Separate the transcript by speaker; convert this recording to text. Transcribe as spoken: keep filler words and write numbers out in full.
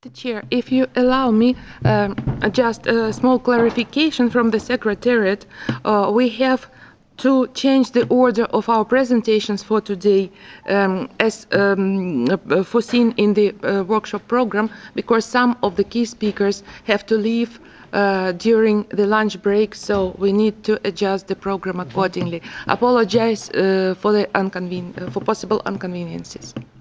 Speaker 1: Mister Chair, if you allow me, um, just a small clarification from the Secretariat. Uh, we have to change the order of our presentations for today um, as um, foreseen in the uh, workshop program, because some of the key speakers have to leave uh, during the lunch break, so we need to adjust the program accordingly. Apologize uh, for the inconven- uh, for possible inconveniences.